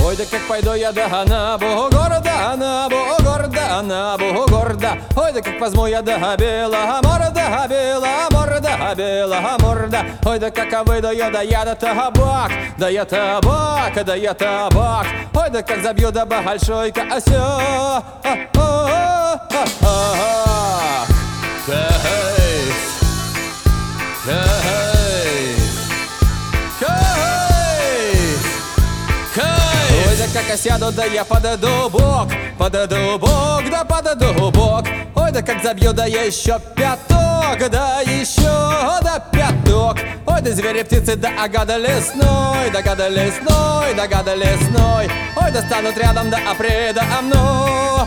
Ой, да как пойду я до Бугорода, на Бугорода, на Бугорода. Ой, да как возьму я до Белого морда, Белого морда, Белого морда. Ой, да как выйду я до табак, да я табак, да я табак. Ой, да как забью до большой кося. Как я сяду, да я под дубок, да под дубок. Ой, да как забью, да я еще пяток, да еще да пяток. Ой, да звери, птицы, да агада лесной, да гада лесной, да гада лесной. Ой, да станут рядом, да предо мной.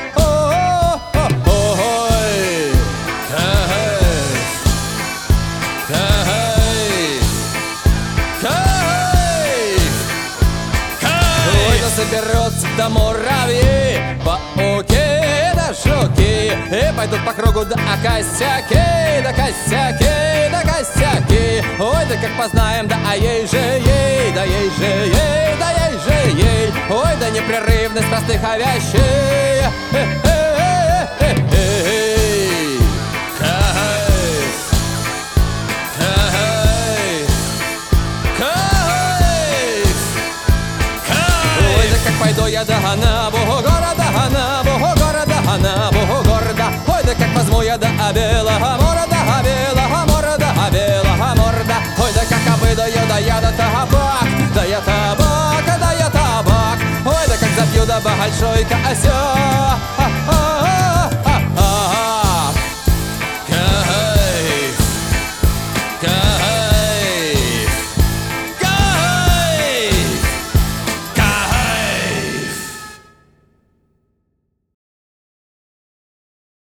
Соберутся до муравьи, пауки да жуки, и пойдут по кругу да косяки, да косяки, да косяки. Ой, да как познаем, да а ей же ей, да ей же ей, да ей же ей. Ой, да непрерывность простых вещей. Пойду я до Бугорода, на Бугорода, на Бугорода. Ой, да как возьму я до Белого морда, Белого морда, Белого морда. Ой, да как выйду я до табак, да я табак, да я табак. Ой, да как забью до большой кося.